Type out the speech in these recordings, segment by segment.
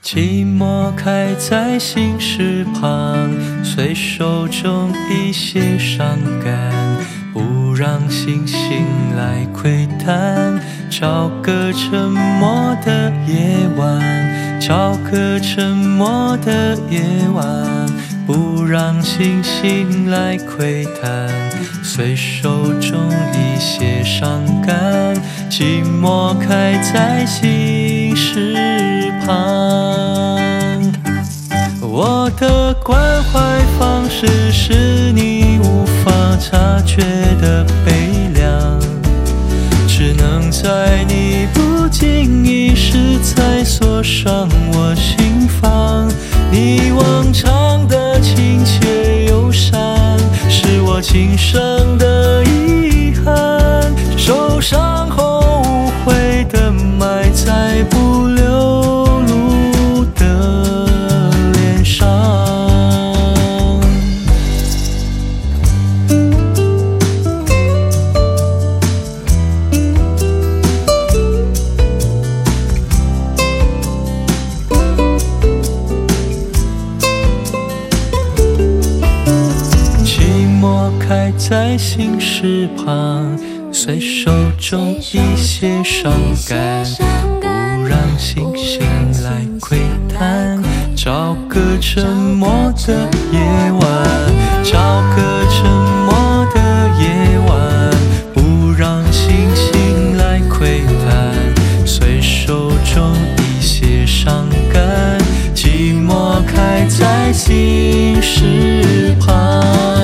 寂寞开在心事旁，随手中一些伤感，不让星星来窥探。找个沉默的夜晚，找个沉默的夜晚，不让星星来窥探。随手中一些伤感，寂寞开在心事旁。我的关怀方式是你无法察觉的悲凉，只能在你不经意时才锁上我心房。你往常的亲切友善，是我今生的遗憾。受伤后无悔的埋在不流露的脸上。开在心事旁，随手中一些伤感，不让星星来窥探。找个沉默的夜晚，找个沉默的夜晚，不让星星来窥探。随手中一些伤感，寂寞开在心事旁。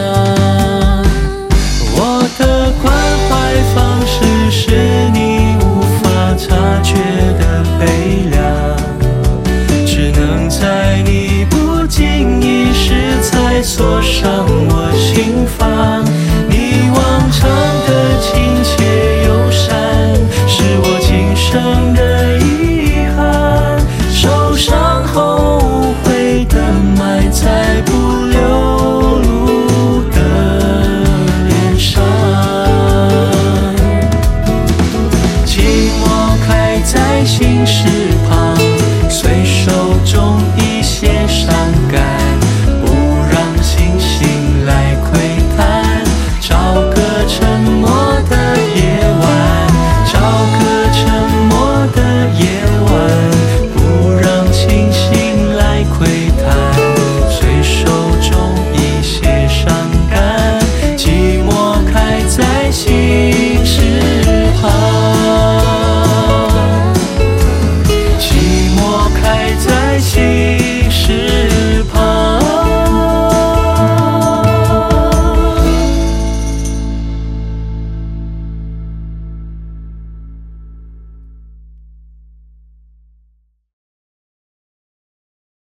是你无法察觉的悲凉，只能在你不经意时才锁上我心房。你往常的亲切友善，是我今生的